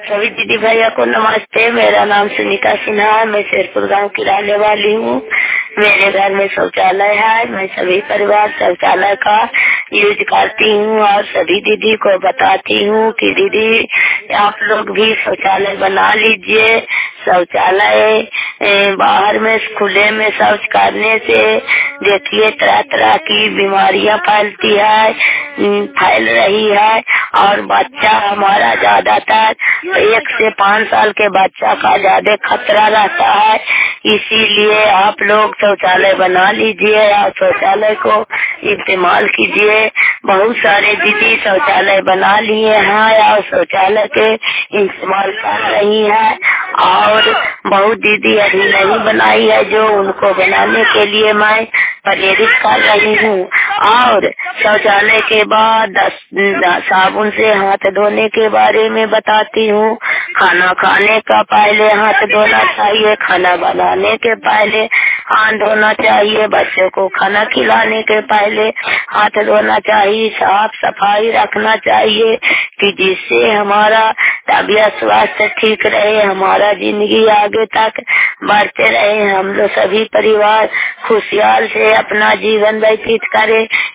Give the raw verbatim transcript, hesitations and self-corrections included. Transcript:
सभी दीदी भैया को नमस्ते। मेरा नाम सुनीता सिन्हा है। मैं शेरपुर गांव की रहने वाली हूँ। मेरे घर में शौचालय है। मैं सभी परिवार शौचालय का यूज करती हूँ और सभी दीदी को बताती हूँ कि दीदी आप लोग भी शौचालय बना लीजिए। शौचालय बाहर में खुले में शौच करने से देखिए तरह तरह की बीमारियां फैलती है, फैल रही है। और बच्चा हमारा ज्यादातर एक से पाँच साल के बच्चा का ज्यादा खतरा रहता है। इसीलिए आप लोग शौचालय बना लीजिए और शौचालय को इस्तेमाल कीजिए। बहुत सारे दीदी शौचालय बना लिए हैं और शौचालय के इस्तेमाल कर रही है और बहुत दीदी अभी नहीं बनाई है, जो उनको बनाने के लिए मैं प्रेरित कर रही हूँ। और शौचालय के बाद दस, दस साबुन से हाथ धोने के बारे में बताती हूँ। खाना खाने का पहले हाथ धोना चाहिए, खाना बनाने के पहले हाथ धोना चाहिए, बच्चों को खाना खिलाने के पहले हाथ धोना चाहिए। साफ सफाई रखना चाहिए कि जिससे हमारा तबीयत स्वास्थ्य ठीक रहे, हमारा जिंदगी आगे तक बढ़ते रहे, हम लोग सभी परिवार खुशहाल से अपना जीवन व्यतीत करें।